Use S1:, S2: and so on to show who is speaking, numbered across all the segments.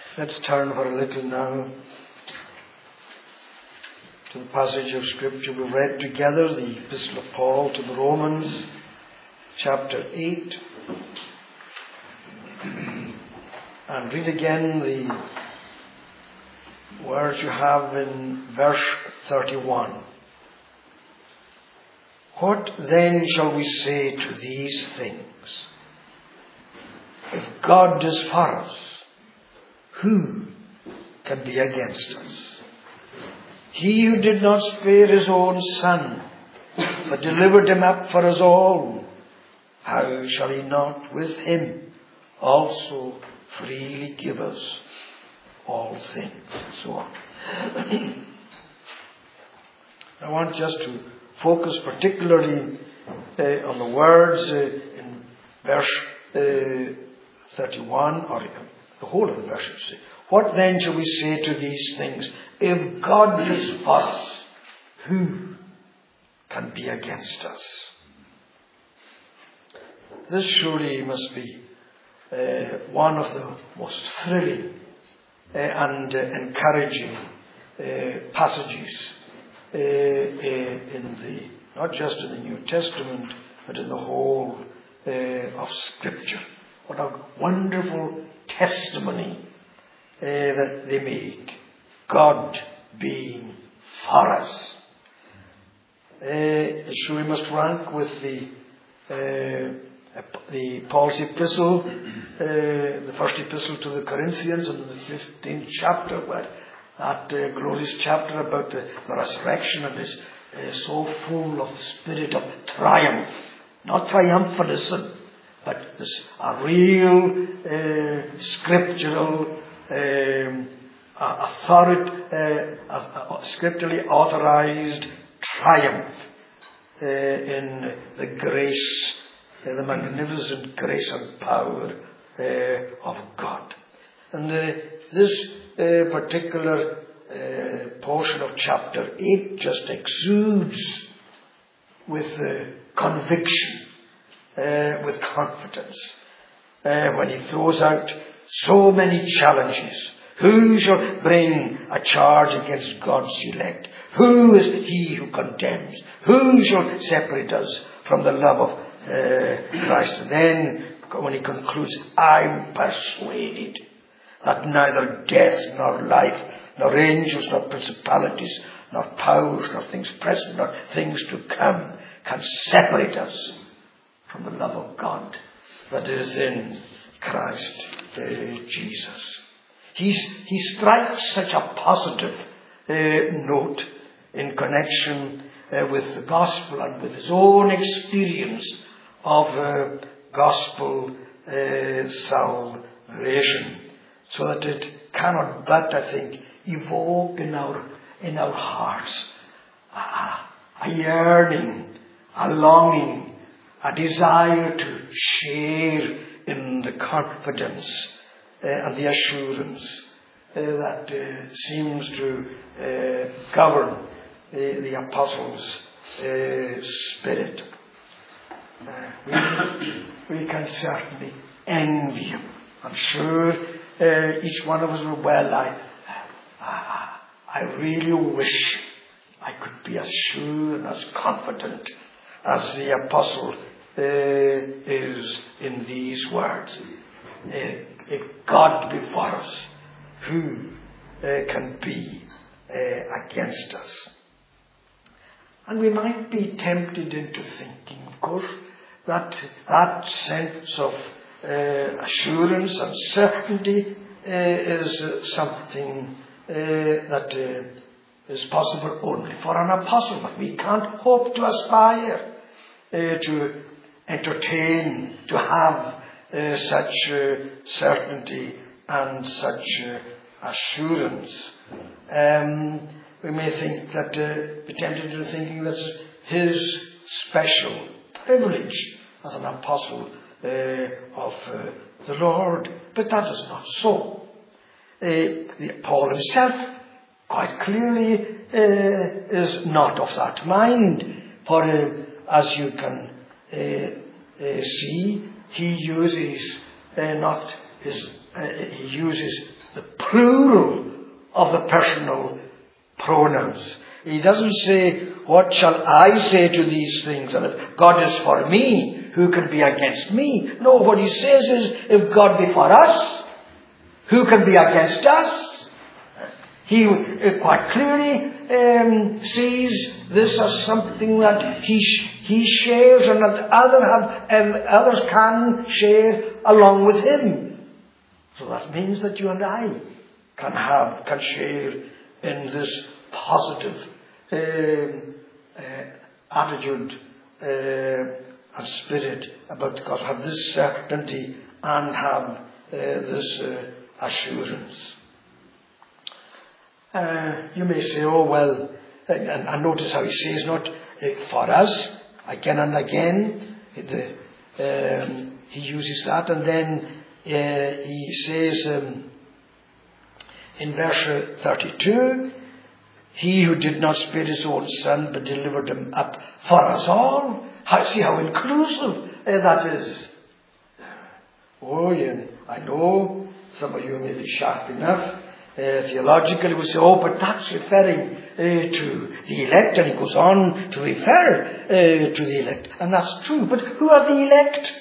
S1: Let's turn for a little now to the passage of Scripture we read together, the Epistle of Paul to the Romans, chapter 8. And read again the words you have in verse 31. What then shall we say to these things? If God is for us, who can be against us? He who did not spare his own Son, but delivered him up for us all, how shall he not with him also freely give us all things? And so on. I want just to focus particularly on the words in verse 31, or the whole of the verse, should say. What then shall we say to these things? If God is for us, who can be against us? This surely must be one of the most thrilling and encouraging passages in the, not just in the New Testament, but in the whole of Scripture. What a wonderful testimony that they make. God being for us. It surely must rank with the Paul's epistle, the first epistle to the Corinthians, in the 15th chapter, where that glorious chapter about the resurrection, and is so full of the spirit of triumph, not triumphalism, but this a real scriptural scripturally authorized triumph in the grace, the magnificent grace and power of God. And this particular portion of chapter 8 just exudes with conviction, with confidence, when he throws out so many challenges. Who shall bring a charge against God's elect? Who is he who condemns? Who shall separate us from the love of Christ? And then when he concludes, I'm persuaded that neither death nor life, nor angels, nor principalities, nor powers, nor things present, nor things to come can separate us from the love of God that is in Christ Jesus. He strikes such a positive note in connection with the gospel and with his own experience of gospel salvation, so that it cannot but, I think, evoke in our hearts a yearning, a longing, a desire to share in the confidence and the assurance that seems to govern the apostles' spirit. We can certainly envy him. I'm sure each one of us will. Well, I really wish I could be as sure and as confident as the apostle is in these words. If God be for us, who can be against us? And we might be tempted into thinking, of course, that sense of assurance and certainty is something that is possible only for an apostle, that we can't hope to aspire to entertain, to have such certainty and such assurance. We may think that, be tempted into thinking that's his special privilege as an apostle of the Lord. But that is not so. Paul himself quite clearly is not of that mind. For as you can see, he uses the plural of the personal pronouns. He doesn't say, what shall I say to these things? And if God is for me, who can be against me? No, what he says is, if God be for us, who can be against us? He quite clearly sees this as something that he shares and that others can share along with him. So that means that you and I can share in this positive attitude and spirit about God, have this certainty and have this assurance. You may say, oh well, and notice how he says not for us, again and again. He uses that, and then he says in verse 32, he who did not spare his own son but delivered him up for us all. See how inclusive that is. Oh, yeah, I know some of you may be sharp enough. Theologically we say, oh, but that's referring to the elect, and he goes on to refer to the elect. And that's true. But who are the elect?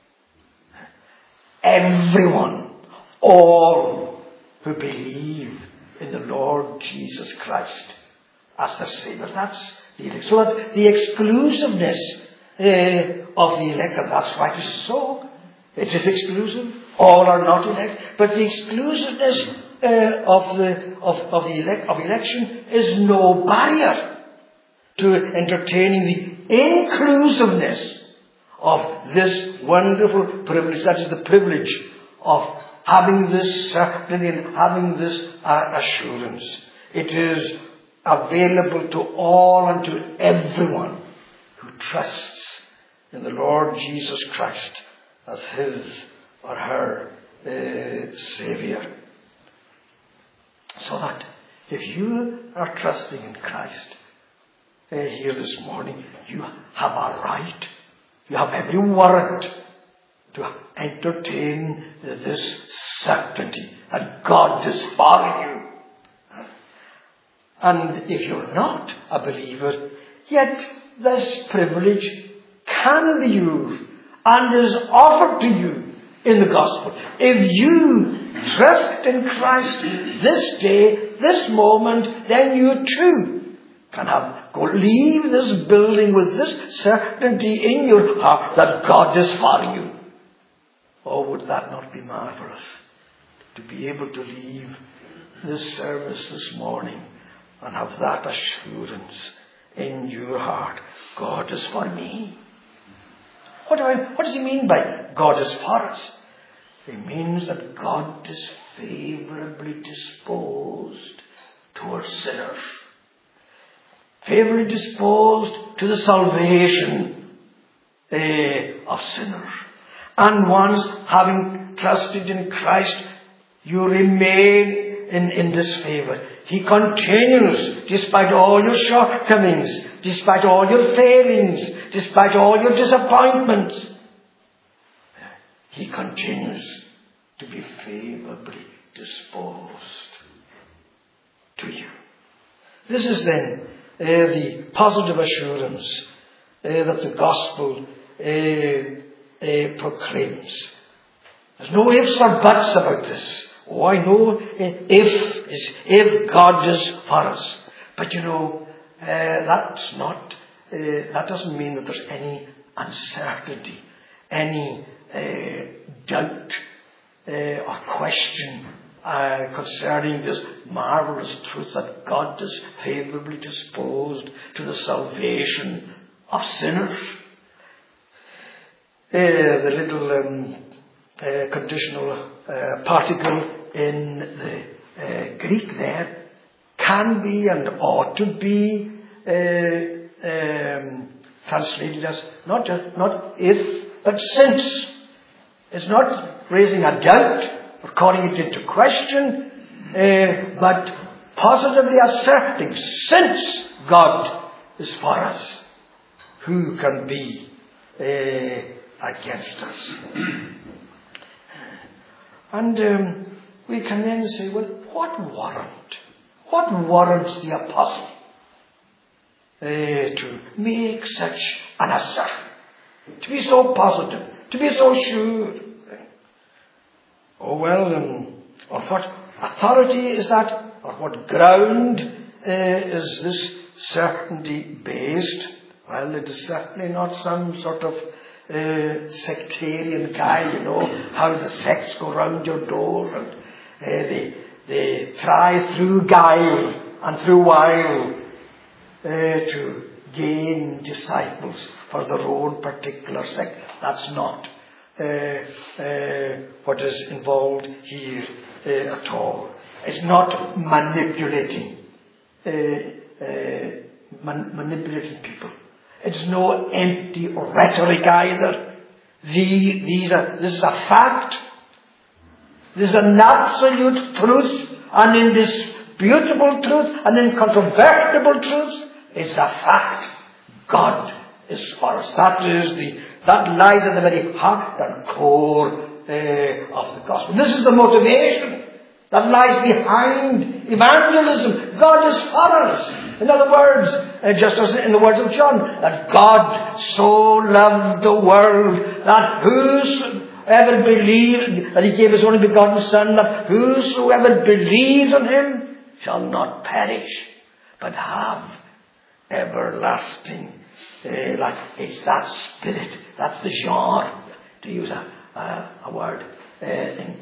S1: Everyone. All who believe in the Lord Jesus Christ as their Savior. That's the elect. So that the exclusiveness of the elect, and that's why it is so. It is exclusive. All are not elect. But the exclusiveness of election is no barrier to entertaining the inclusiveness of this wonderful privilege. That is the privilege of having this certainty and having this assurance. It is available to all and to everyone who trusts in the Lord Jesus Christ as his or her Saviour. So that if you are trusting in Christ here this morning, you have a right, you have every warrant to entertain this certainty that God is for you. And if you're not a believer, yet this privilege can be used and is offered to you in the gospel. If you trust in Christ this day, this moment, then you too can leave this building with this certainty in your heart that God is for you. Oh, would that not be marvelous? To be able to leave this service this morning and have that assurance in your heart. God is for me. What does he mean by God is for us? It means that God is favourably disposed towards sinners. Favourably disposed to the salvation of sinners. And once having trusted in Christ, you remain in this favour. He continues, despite all your shortcomings, despite all your failings, despite all your disappointments. He continues to be favourably disposed to you. This is then the positive assurance that the gospel proclaims. There's no ifs or buts about this. Oh, I know if God is for us. But that doesn't mean that there's any uncertainty, any doubt or question concerning this marvelous truth that God is favourably disposed to the salvation of sinners. The little conditional particle in the Greek there can be and ought to be translated as not if, but since. It's not raising a doubt or calling it into question, but positively asserting, since God is for us, who can be against us? And we can then say, well, what warrants the apostle to make such an assertion, to be so positive, to be so sure? Oh well, on what authority is that? On what ground is this certainty based? Well, it is certainly not some sort of sectarian guy, how the sects go round your doors and they try through guile and through wile to gain disciples for their own particular sect. That's not what is involved here at all. It's not manipulating people. It's no empty rhetoric either. This is a fact. This is an absolute truth, an indisputable truth, an incontrovertible truth. It's a fact. God is for us. That lies at the very heart and core of the gospel. This is the motivation that lies behind evangelism. God is for us. In other words, just as in the words of John, that God so loved the world that whosoever believes, that He gave His only begotten Son, that whosoever believes on Him shall not perish, but have everlasting life. It's that spirit, that's the genre, to use a word in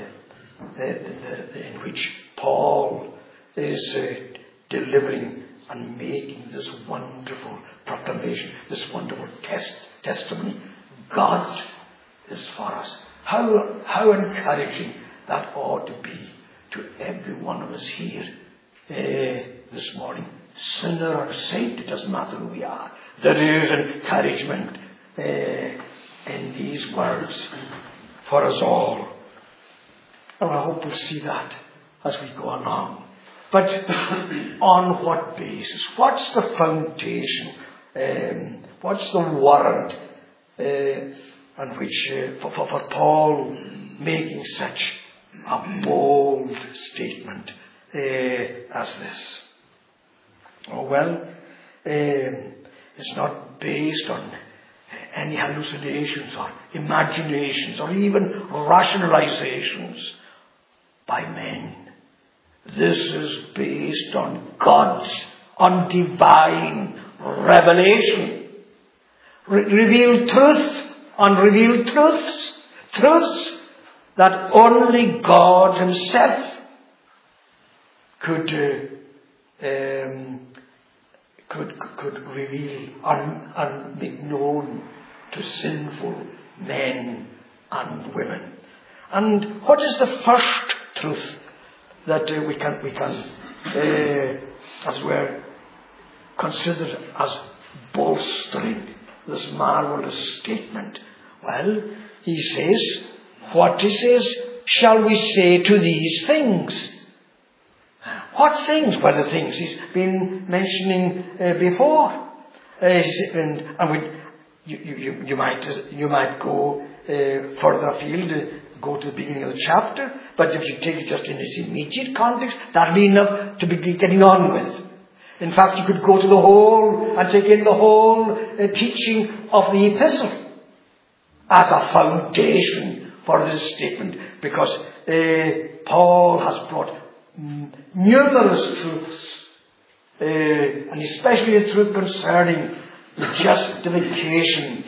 S1: which Paul is delivering and making this wonderful proclamation, this wonderful testimony. God is for us. How encouraging that ought to be to every one of us here this morning. Sinner or saint, it doesn't matter who we are. There is encouragement in these words for us all. And I hope we'll see that as we go along. But on what basis? What's the foundation? What's the warrant on which for Paul making such a bold statement as this? Oh well, it's not based on any hallucinations or imaginations or even rationalizations by men. This is based on God's, on divine revelation. Revealed truth, unrevealed truths, truths that only God Himself could reveal and make known to sinful men and women. And what is the first truth that we can as it were, consider as bolstering this marvelous statement? Well, he says, what he says, shall we say to these things? What things? Well, the things he's been mentioning before. You might go further afield, go to the beginning of the chapter, but if you take it just in its immediate context, that'll be enough to be getting on with. In fact, you could go to the whole and take in the whole teaching of the epistle as a foundation for this statement, because Paul has brought numerous truths, and especially a truth concerning the justification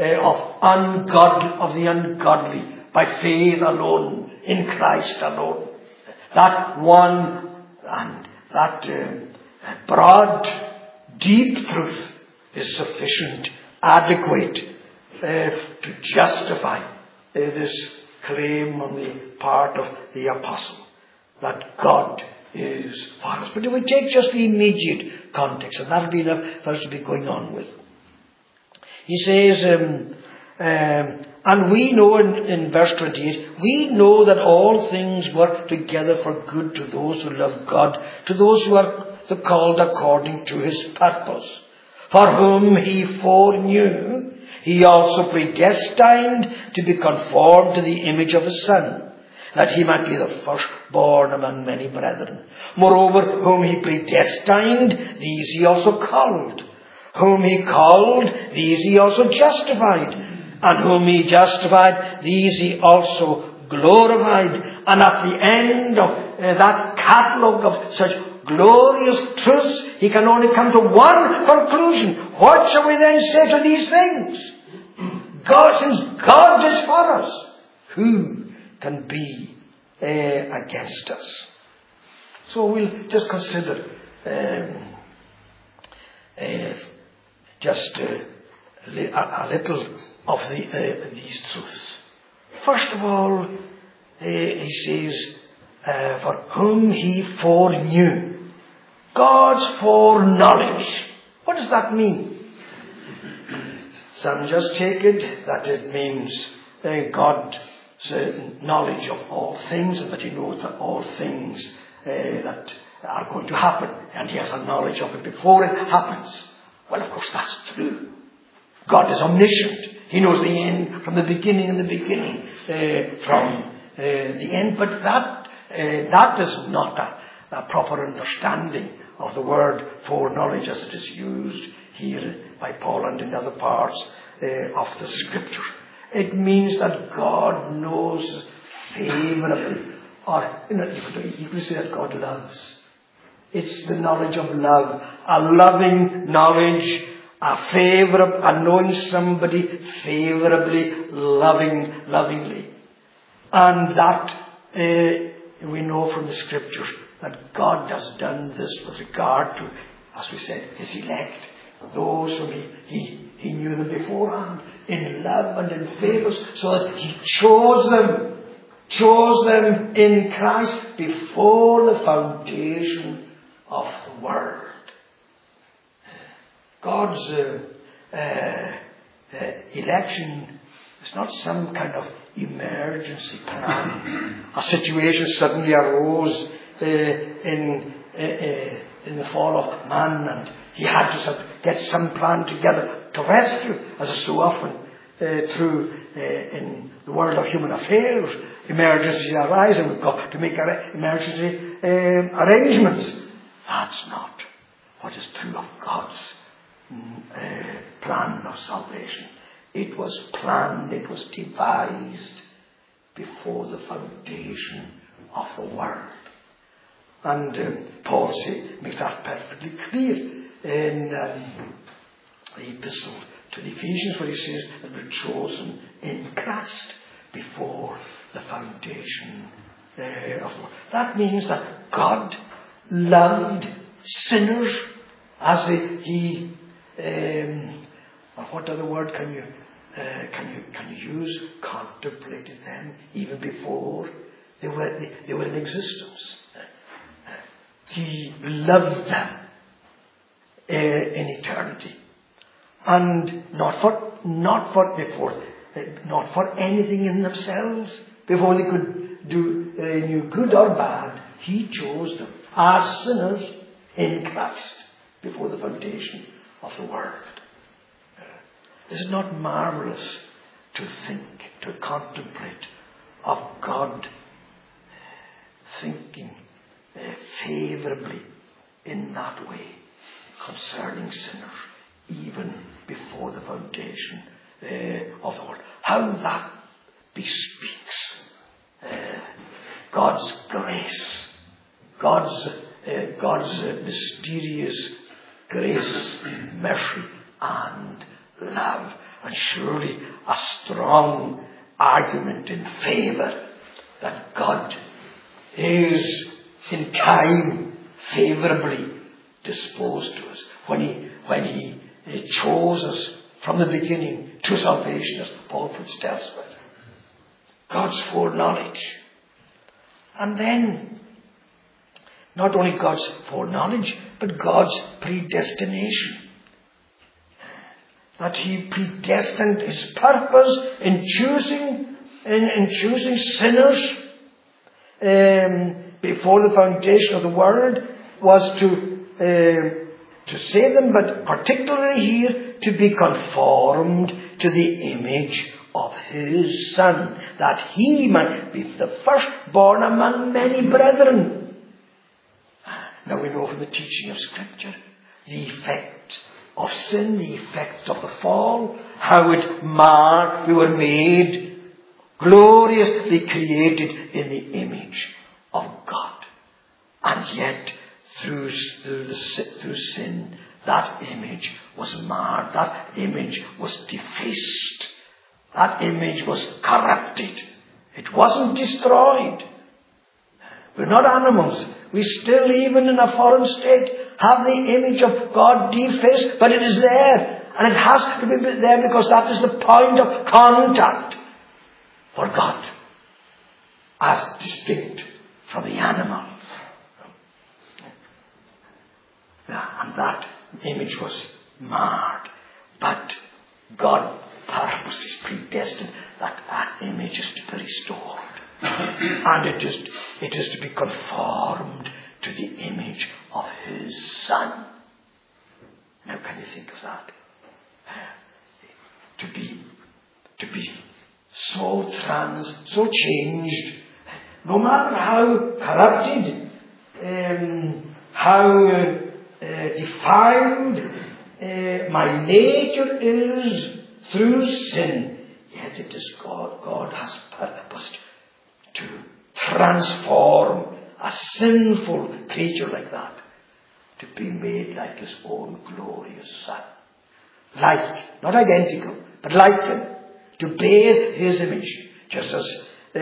S1: of the ungodly by faith alone, in Christ alone. That one and that broad, deep truth is sufficient, adequate to justify this claim on the part of the apostle that God is for us. But if we take just the immediate context, and that'll be enough for us to be going on with. He says, and we know in verse 28, we know that all things work together for good to those who love God, to those who are called according to His purpose. For whom He foreknew, He also predestined to be conformed to the image of His Son, that he might be the firstborn among many brethren. Moreover, whom he predestined, these he also called. Whom he called, these he also justified. And whom he justified, these he also glorified. And at the end of that catalogue of such glorious truths, he can only come to one conclusion. What shall we then say to these things? Since God is for us, who can be against us? So we'll just consider just a little of these truths. First of all, he says, for whom he foreknew. God's foreknowledge. What does that mean? Some just take it that it means God's knowledge of all things, and that he knows that all things that are going to happen, and he has a knowledge of it before it happens. Well, of course, that's true. God is omniscient. He knows the end from the beginning, and the beginning from the end. But that is not a proper understanding of the word foreknowledge as it is used here by Paul and in other parts of the Scripture. It means that God knows favourably, or you could say that God loves. It's the knowledge of love, a loving knowledge, a knowing somebody favourably, lovingly. And that we know from the Scriptures that God has done this with regard to, as we said, his elect. Those whom he knew them beforehand in love and in favours, so that he chose them in Christ before the foundation of the world. God's election is not some kind of emergency plan. A situation suddenly arose in the fall of man, and he had to get some plan together to rescue, as is so often true in the world of human affairs. Emergencies arise, and we've got to make emergency arrangements. That's not what is true of God's plan of salvation. It was planned, it was devised before the foundation of the world. And Paul makes that perfectly clear in the epistle to the Ephesians, where he says that we're chosen in Christ before the foundation of the world. That means that God loved sinners as he what other word can you use? Contemplated them even before they were in existence. He loved them in eternity, and not for anything in themselves. Before they could do any good or bad, he chose them as sinners in Christ before the foundation of the world. Is it not marvellous to think, to contemplate of God thinking favourably in that way concerning sinners, even before the foundation of the world? How that bespeaks God's grace, God's mysterious grace, mercy, and love. And surely a strong argument in favour that God is in time favourably disposed to us when he chose us from the beginning to salvation, as Paul puts it elsewhere. God's foreknowledge. And then not only God's foreknowledge, but God's predestination. That he predestined his purpose in choosing sinners before the foundation of the world was to save them, but particularly here to be conformed to the image of his Son, that he might be the firstborn among many brethren. Now we know from the teaching of Scripture the effect of sin, the effect of the fall, how it marked, we were made gloriously created in the image of God. And yet, through sin, that image was marred, that image was defaced, that image was corrupted. It wasn't destroyed. We're not animals. We still, even in a fallen state, have the image of God defaced, but it is there. And it has to be there because that is the point of contact for God, as distinct from the animals. And that image was marred. But God purposes, predestined, that image is to be restored. And it is to be conformed to the image of his Son. Now can you think of that? To be so changed, no matter how corrupted, how defiled my nature is through sin, yet it is God has purposed to transform a sinful creature like that to be made like his own glorious Son. Like, not identical, but like him, to bear his image, just as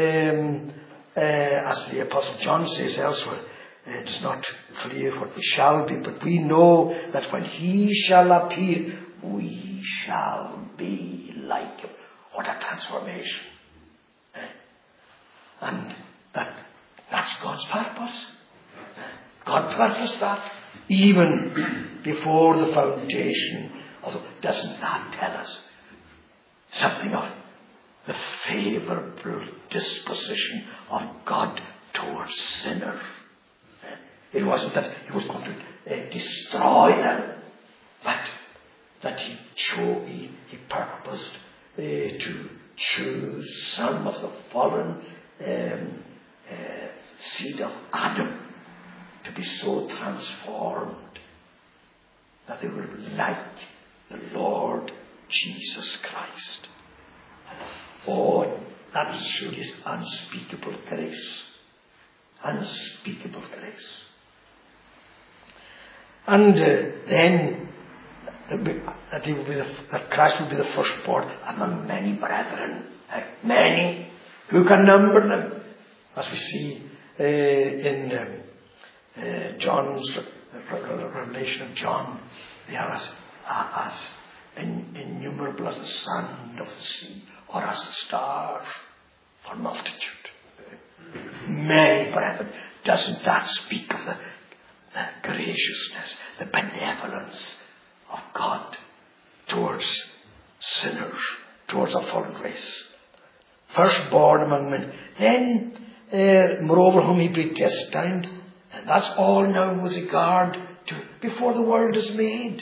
S1: the Apostle John says elsewhere. It is not clear what we shall be, but we know that when he shall appear, we shall be like him. What a transformation. And that's God's purpose. God purposed that even before the foundation of the... Doesn't that tell us something of the favourable disposition of God towards sinners? It wasn't that he was going to destroy them, but that he purposed to choose some of the fallen seed of Adam to be so transformed that they were like the Lord Jesus Christ. Oh, that surely is unspeakable grace. Unspeakable grace. And then that Christ will be the firstborn among many brethren. Many. Who can number them? As we see in John's revelation of John, they are as innumerable as the sand of the sea, or as the stars for multitude. Many brethren. Doesn't that speak of the graciousness, the benevolence of God towards sinners, towards a fallen race? Firstborn among men. Then, moreover, whom he predestined. And that's all now with regard to before the world is made.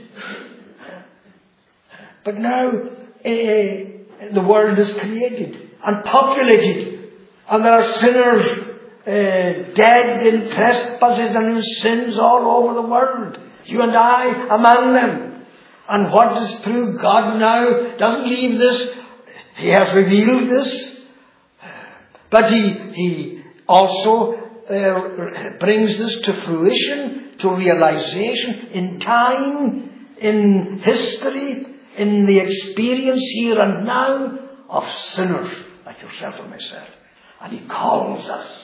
S1: But now, the world is created and populated. And there are sinners dead in trespasses and in sins all over the world. You and I among them. And what is through God now doesn't leave this. He has revealed this. But he also brings this to fruition, to realization in time, in history, in the experience here and now of sinners like yourself and myself. And he calls us.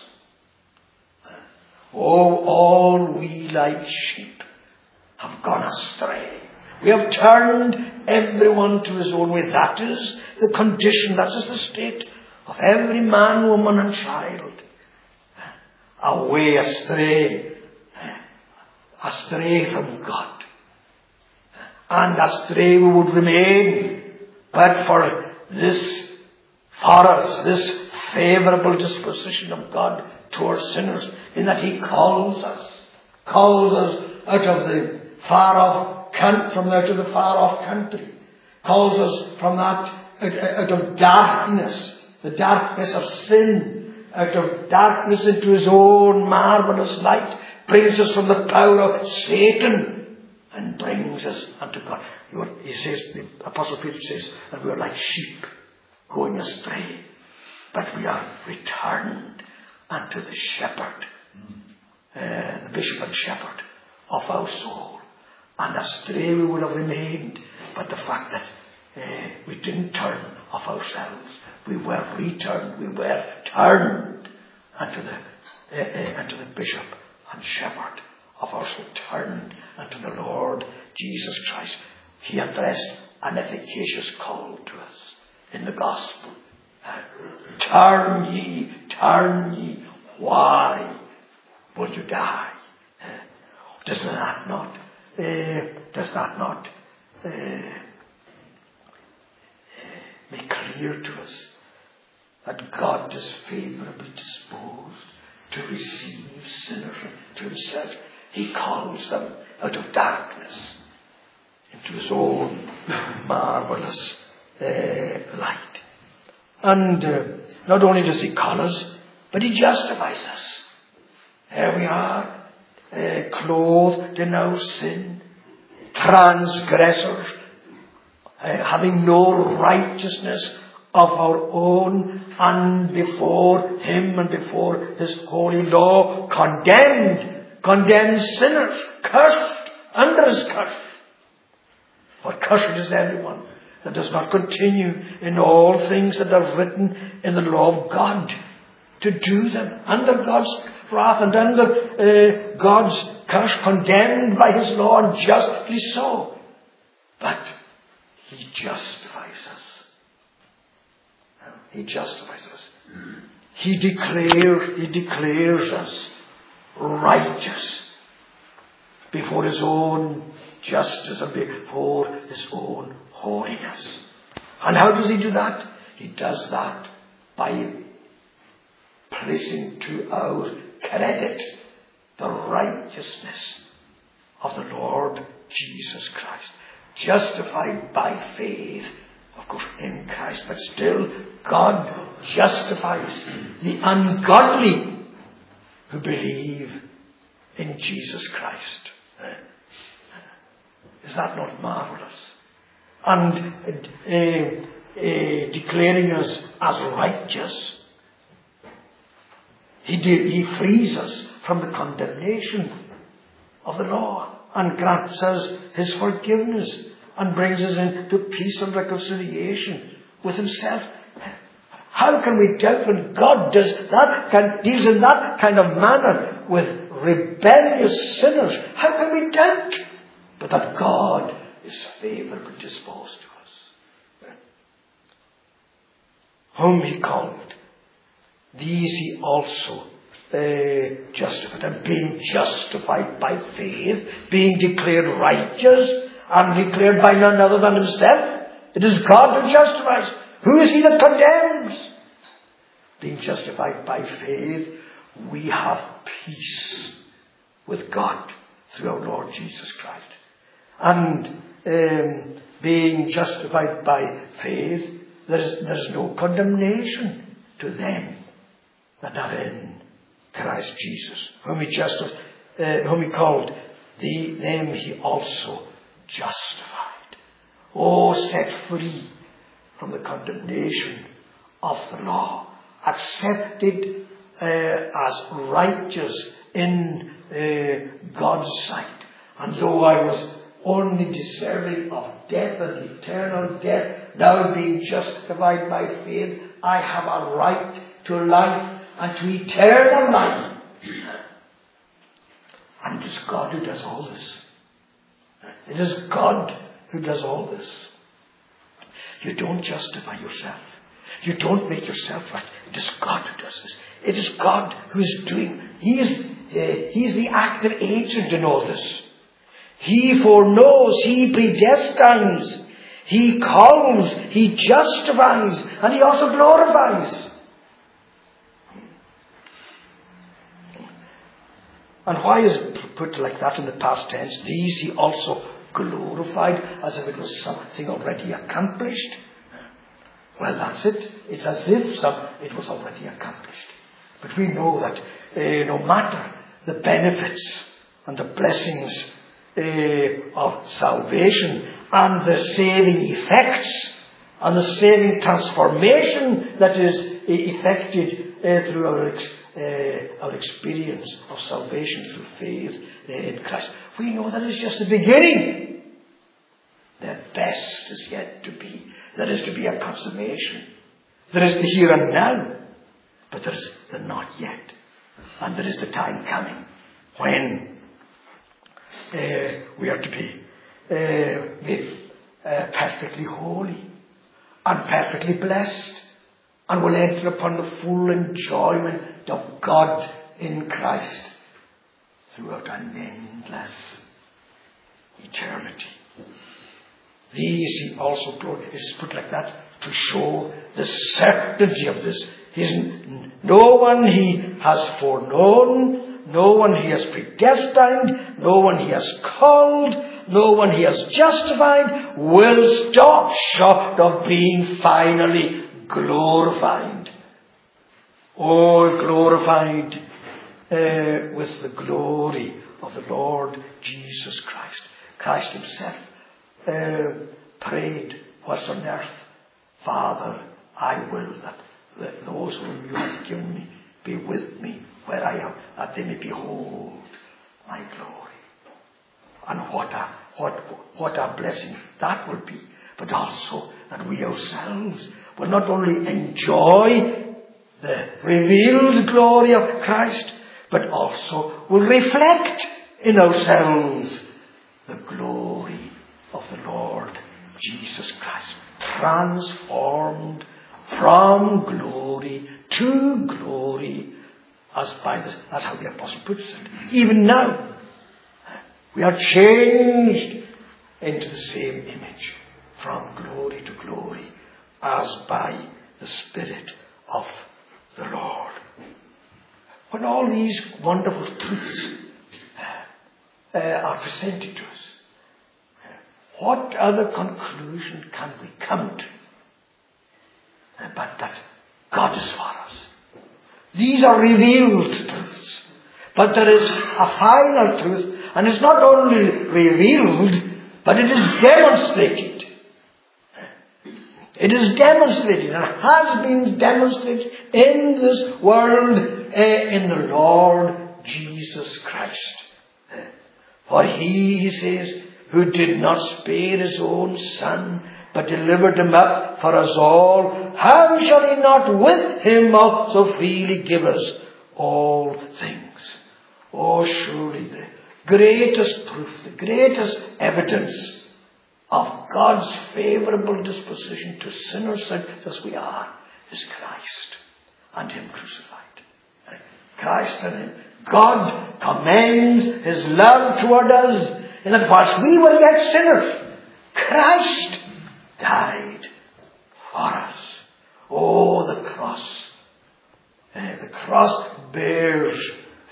S1: Oh, all we like sheep have gone astray. We have turned everyone to his own way. That is the condition, that is the state of every man, woman and child. Away astray. Astray from God. And astray we would remain. But for this, for us, this favourable disposition of God towards sinners, in that he calls us out of the far off from out of the far off country, calls us from that out of darkness, the darkness of sin, out of darkness into his own marvelous light, brings us from the power of Satan and brings us unto God. He says, the Apostle Peter says, that we are like sheep going astray, but we are returned unto the shepherd, the bishop and shepherd of our soul. And astray we would have remained, but the fact that we didn't turn of ourselves, we were returned, we were turned unto the bishop and shepherd of our soul, turned unto the Lord Jesus Christ. He addressed an efficacious call to us in the gospel. Turn ye, why will you die? Does that not make clear to us that God is favourably disposed to receive sinners to himself? He calls them out of darkness into his own marvellous light. And not only does he call us, but he justifies us. There we are, clothed in our sin, transgressors, having no righteousness of our own, and before him and before his holy law, condemned sinners, cursed under his curse. For cursed is everyone that does not continue in all things that are written in the law of God, to do them, under God's wrath and under God's curse, condemned by his law, and justly so. But he justifies us. He justifies us. He declares us righteous before his own justice and before his own holiness. And how does he do that? He does that by placing to our credit the righteousness of the Lord Jesus Christ. Justified by faith, of course, in Christ, but still God justifies the ungodly who believe in Jesus Christ. Is that not marvelous? And declaring us as righteous, he frees us from the condemnation of the law and grants us his forgiveness and brings us into peace and reconciliation with himself. How can we doubt when God does that, deals in that kind of manner with rebellious sinners? How can we doubt but that God is favourably disposed to us? Whom he called, these he also justified. And being justified by faith, being declared righteous, and declared by none other than himself. It is God who justifies. Who is he that condemns? Being justified by faith, we have peace with God through our Lord Jesus Christ. And being justified by faith, there is no condemnation to them that are in Christ Jesus, whom he called, them he also justified. Oh, set free from the condemnation of the law, accepted as righteous in God's sight. And though I was only deserving of death and eternal death, now being justified by faith, I have a right to life and to eternal life. And it is God who does all this. It is God who does all this. You don't justify yourself. You don't make yourself right. It is God who does this. It is God who is doing. He is the active agent in all this. He foreknows, he predestines, he calls, he justifies, and he also glorifies. And why is it put like that in the past tense? These he also glorified, as if it was something already accomplished. Well, that's it. It's as if it was already accomplished. But we know that no matter the benefits and the blessings of salvation and the saving effects and the saving transformation that is effected through our experience of salvation through faith in Christ, we know that it's just the beginning. The best is yet to be. There is to be a consummation. There is the here and now, but there is the not yet. And there is the time coming when we are to be made perfectly holy and perfectly blessed, and will enter upon the full enjoyment of God in Christ throughout an endless eternity. These he also is put like that to show the certainty of this. No one he has foreknown, no one he has predestined, no one he has called, no one he has justified will stop short of being finally glorified. Oh, glorified with the glory of the Lord Jesus Christ. Christ himself prayed whilst on earth, Father, I will that those whom you have given me be with me where I am, that they may behold my glory. And what a blessing that will be, but also that we ourselves will not only enjoy the revealed glory of Christ, but also will reflect in ourselves the glory of the Lord Jesus Christ, transformed from glory to glory, as how the apostle puts it. Even now, we are changed into the same image, from glory to glory, as by the Spirit of the Lord. When all these wonderful truths are presented to us, what other conclusion can we come to but that God is for us? These are revealed truths, but there is a final truth, and it's not only revealed, but it is demonstrated. It is demonstrated and has been demonstrated in this world in the Lord Jesus Christ. For he says, who did not spare his own Son, but delivered him up for us all, how shall he not with him also freely give us all things? Oh, surely the greatest proof, the greatest evidence of God's favourable disposition to sinners such as we are is Christ and him crucified. Christ and him. God commends his love toward us, in that whilst we were yet sinners, Christ died for us. Oh, the cross. The cross bears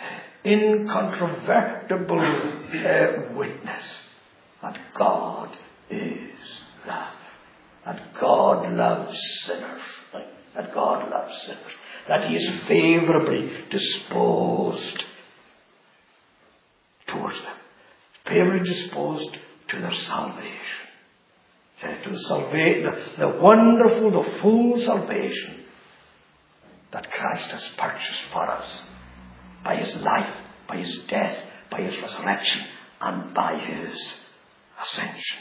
S1: incontrovertible witness that God is love. That God loves sinners. That God loves sinners. That he is favourably disposed towards them. Favourably disposed to their salvation. To the wonderful, the full salvation that Christ has purchased for us by his life, by his death, by his resurrection, and by his ascension.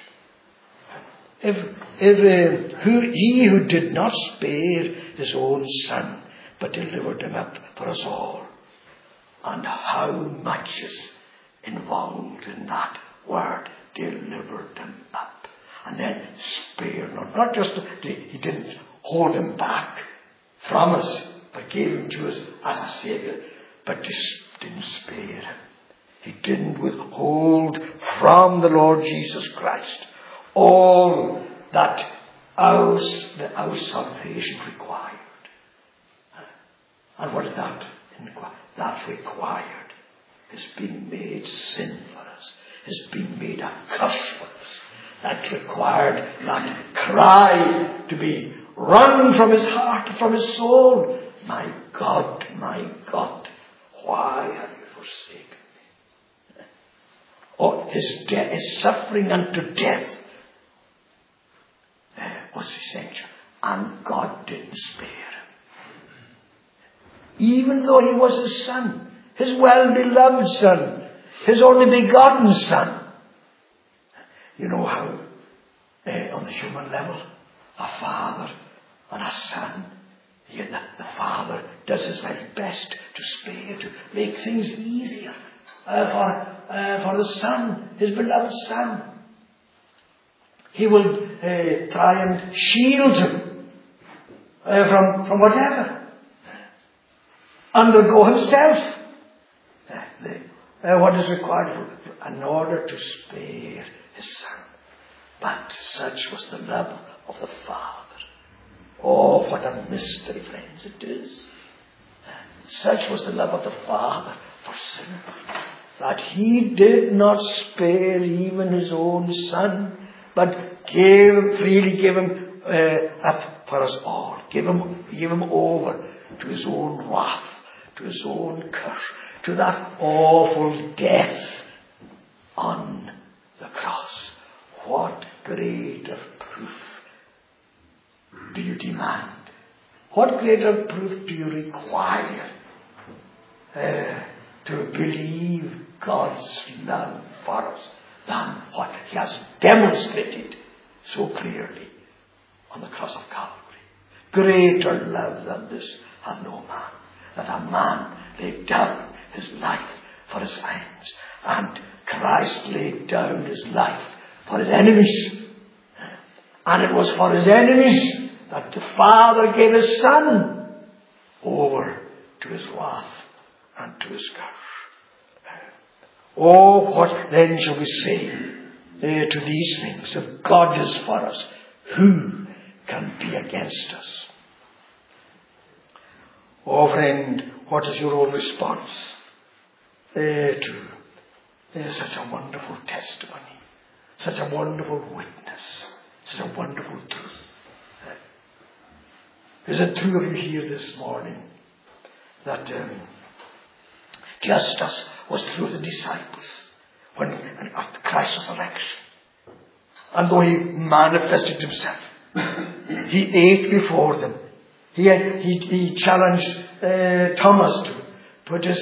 S1: He who did not spare his own Son, but delivered him up for us all. And how much is involved in that word, delivered him up. And then spared, not just, he didn't hold him back from us, but gave him to us as a Saviour, but didn't spare him. He didn't withhold from the Lord Jesus Christ all that our salvation required. And what did that inquire? That required is being made sin for us, is being made a curse for us. That required that cry to be wrung from his heart, from his soul, my God, why have you forsaken me? Oh, his suffering unto death was essential. And God didn't spare him. Even though he was his son, his well-beloved son, his only begotten son. You know how, on the human level, a father and a son, the father does his very best to spare, to make things easier for the son, his beloved son. He will try and shield him from whatever. Undergo himself what is required in order to spare his son. But such was the love of the Father. Oh, what a mystery, friends, it is. Such was the love of the Father for sinners, that he did not spare even his own son, but freely gave him up for us all. Gave him over to his own wrath, to his own curse, to that awful death on the cross. What greater proof do you demand? What greater proof do you require to believe God's love for us than what he has demonstrated so clearly on the cross of Calvary? Greater love than this has no man, that a man laid down his life for his friends, and Christ laid down his life for his enemies. And it was for his enemies that the Father gave his Son over to his wrath and to his curse. Oh, what then shall we say to these things? If God is for us, who can be against us? Oh, friend, what is your own response to such a wonderful testimony, such a wonderful witness, such a wonderful truth? Is it true of you here this morning that just as was true of the disciples when at Christ's resurrection, and though he manifested himself, he ate before them. He challenged Thomas to put his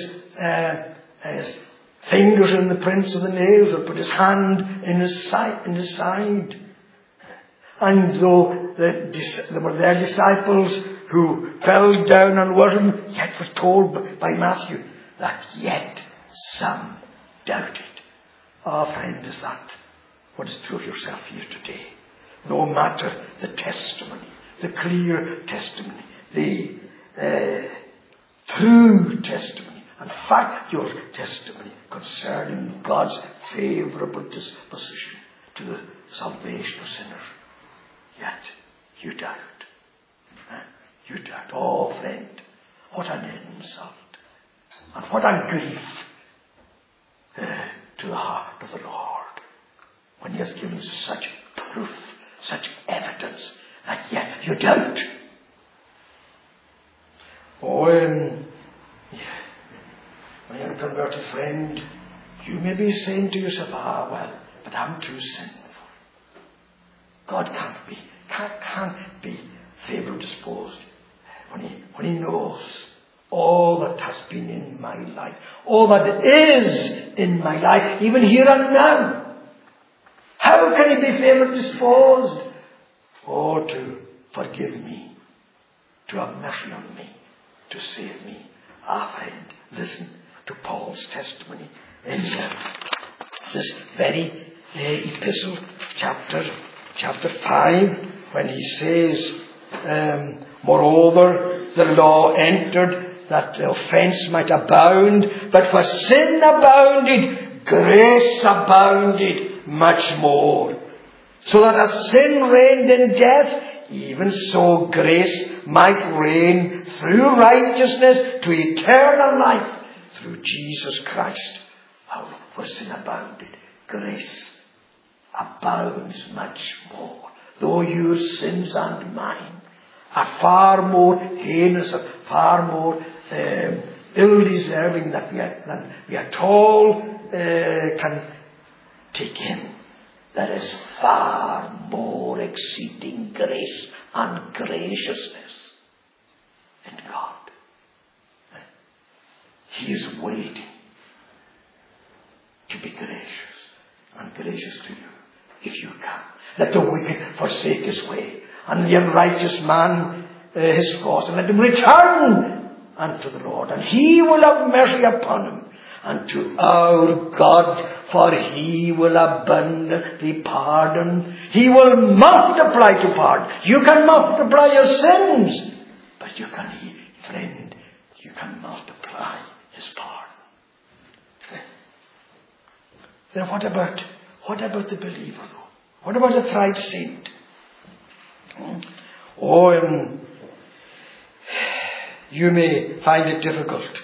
S1: fingers in the prints of the nails, or put his hand in his side. And though there were their disciples who fell down and worshipped him, yet we're told by Matthew that yet some doubted. Ah, friend, is that what is true of yourself here today? No matter the testimony, the clear testimony, the true testimony, and factual testimony concerning God's favourable disposition to the salvation of sinners. Yet you doubt. You doubt. Oh, friend, what an insult, and what a grief to the heart of the Lord, when he has given such proof, such evidence, that yet you doubt. Oh, my unconverted friend, you may be saying to yourself, but I'm too sinful. God can't be favourably disposed when he knows all that has been in my life, all that is in my life, even here and now. How can he be favourably disposed? Oh, to forgive me, to have mercy on me, to save me. Friend, listen to Paul's testimony in this very epistle, chapter 5, when he says, moreover, the law entered that the offence might abound, but where sin abounded, grace abounded much more. So that as sin reigned in death, even so grace might reign through righteousness to eternal life through Jesus Christ. Where sin abounded, grace abounds much more. Though your sins and mine are far more heinous and far more ill-deserving than we at all can take in. There is far more exceeding grace and graciousness in God. He is waiting to be gracious and gracious to you if you can. Let the wicked forsake his way, and the unrighteous man his thoughts, and let him return unto the Lord, and he will have mercy upon him, and to our God, for he will abundantly pardon. He will multiply to pardon. You can multiply your sins, but you can, friend, you can multiply his pardon. Then what about the believer though? What about the tried saint? You may find it difficult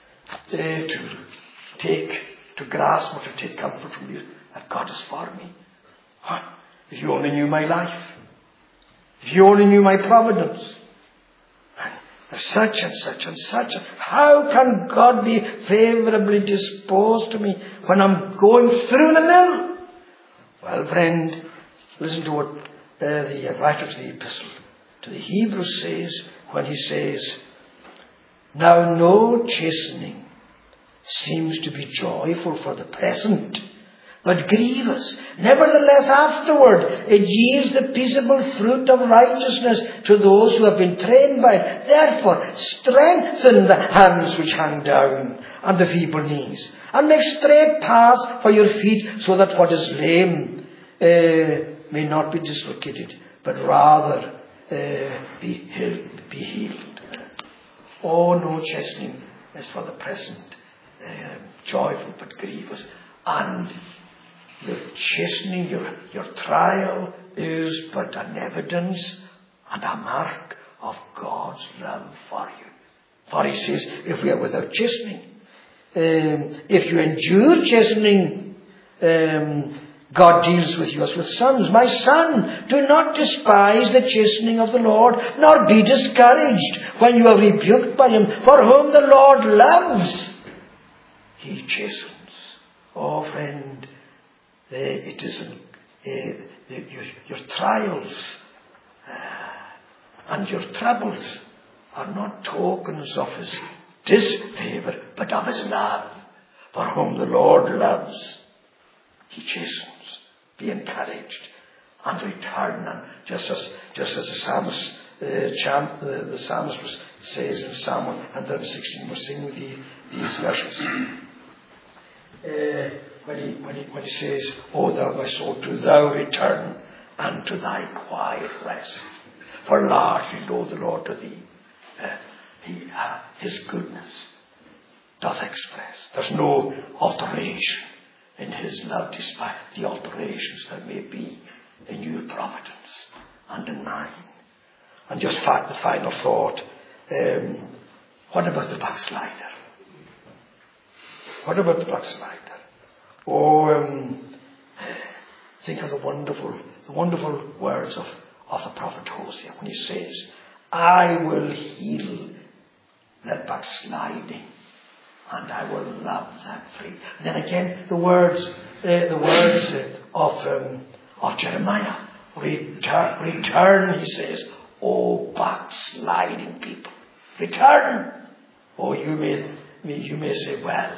S1: to grasp or to take comfort from you that God is for me. If you only knew my life, if you only knew my providence, and such and such and such, how can God be favourably disposed to me when I'm going through the mill? Well, friend, listen to what the writer of the epistle to the Hebrews says when he says, now no chastening seems to be joyful for the present, but grievous. Nevertheless, afterward, it yields the peaceable fruit of righteousness to those who have been trained by it. Therefore, strengthen the hands which hang down and the feeble knees, and make straight paths for your feet, so that what is lame may not be dislocated, but rather be healed. Oh, no chastening is for the present, joyful but grievous. And the chastening, your trial, is but an evidence and a mark of God's love for you. For he says, if we are without chastening, if you endure chastening, God deals with you as with sons. My son, do not despise the chastening of the Lord, nor be discouraged when you are rebuked by him. For whom the Lord loves, he chastens. Oh, friend, it isn't your trials and your troubles are not tokens of his disfavour, but of his love. For whom the Lord loves, he chastens. Be encouraged and return. And just as the psalmist, the psalmist says in Psalm 116, we're singing these verses. When he says, O thou my soul, do thou return unto thy quiet rest. For largely know the Lord to thee. His goodness doth express. There's no alteration in his love, despite the alterations there may be in your providence and in mine. And just the final thought, what about the backslider? What about the backslider? Think of the wonderful words of the prophet Hosea when he says, I will heal that backsliding, and I will love that free. And then again, the words of Jeremiah, return, he says, O backsliding people, return. Oh, you may say, well,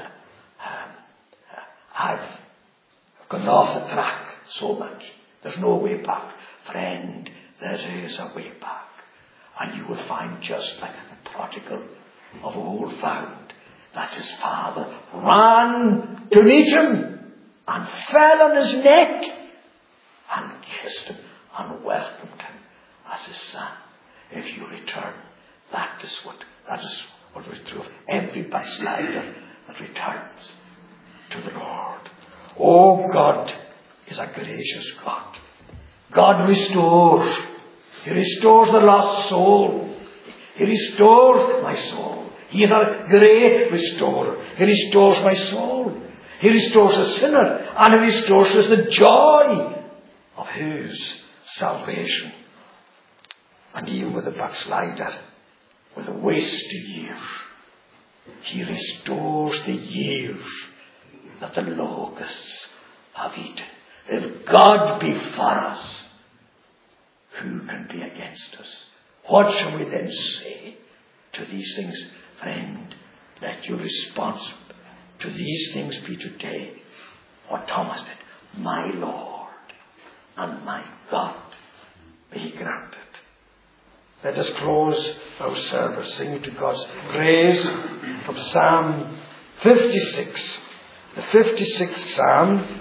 S1: I've gone off the track so much. There's no way back. Friend, there is a way back. And you will find, just like the prodigal of old found, that his father ran to meet him and fell on his neck and kissed him and welcomed him as his son. If you return, that is what was true of every backslider that returns to the Lord. Oh, God is a gracious God. God restores. He restores the lost soul. He restores my soul. He is a great restorer. He restores my soul. He restores a sinner, and he restores us the joy of his salvation. And even with the backslider, with the wasted years, he restores the years that the locusts have eaten. If God be for us, who can be against us? What shall we then say to these things? Friend, let your response to these things be today what Thomas did. My Lord and my God, may he grant it. Let us close our service singing to God's praise from Psalm 56. The 56th Psalm,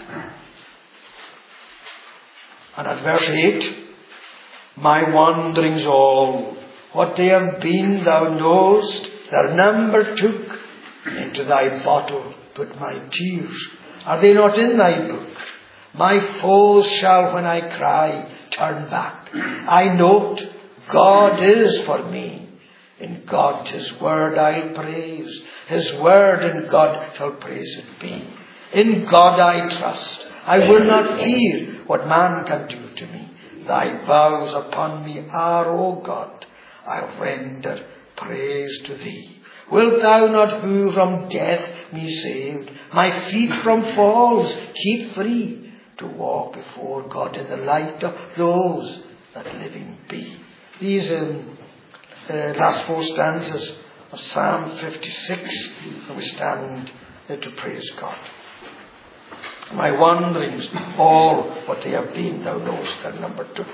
S1: and at verse 8, my wanderings all, what they have been thou knowest, their number took, into thy bottle put my tears. Are they not in thy book? My foes shall, when I cry, turn back. I note, God is for me. In God his word I'll praise. His word in God shall praise it be. In God I trust. I will not fear what man can do to me. Thy vows upon me are, O God. I'll render praise to thee. Wilt thou not who from death me saved, my feet from falls keep free, to walk before God in the light of those that living be. These last 4 stanzas of Psalm 56, and we stand to praise God. My wanderings, all what they have been, thou knowest their number took.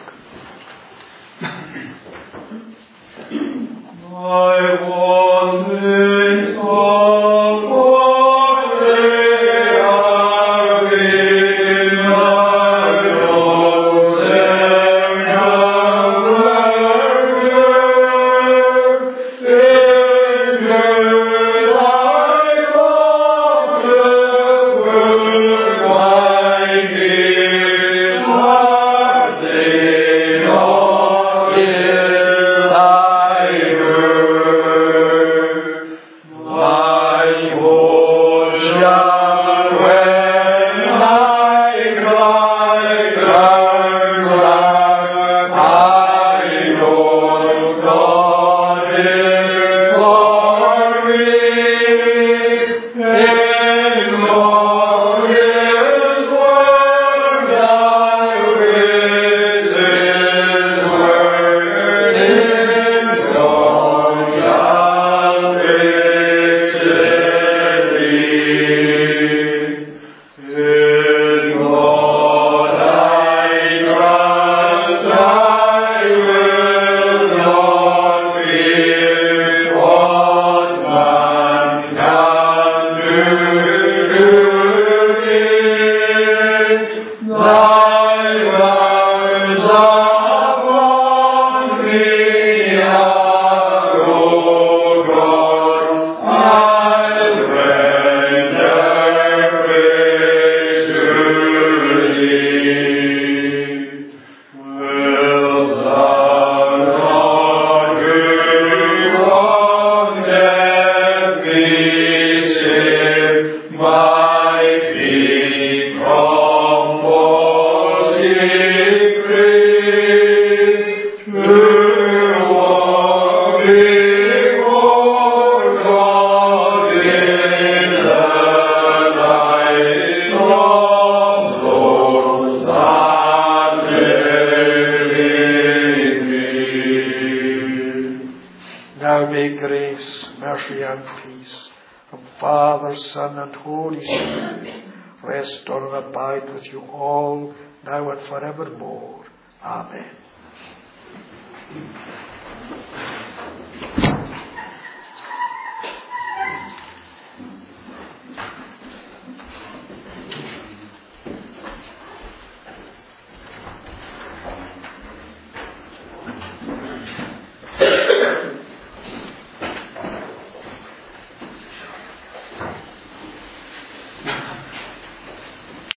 S2: My wanderings, all what they have been, I know their number took. In good I walk the world, my dear, what they not in thy word. My portion when I cry, turn back, I know God is for me. In all his word I read his word. In God shall in God I trust, I will not fear what man can do to me. Thy words upon me are, O God, I'll render praise to thee. Wilt thou not who condemn me, save my feet from falls keep free, to walk before God in the light of those that living be.
S1: Now may grace, mercy and peace from Father, Son and Holy Spirit rest on and abide with you all, now and forevermore. Amen.